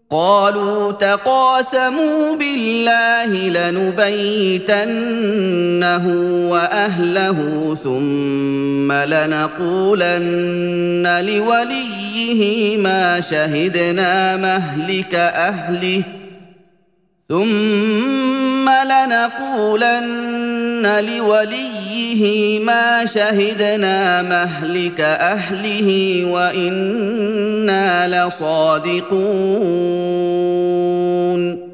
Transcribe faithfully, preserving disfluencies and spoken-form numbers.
قالوا تقاسموا بالله لنبيتنه وأهله ثم لنقولن لوليه ما شهدنا مهلك أهله ثم لنقولن لوليه ما شهدنا مهلك أهله وإنا لصادقون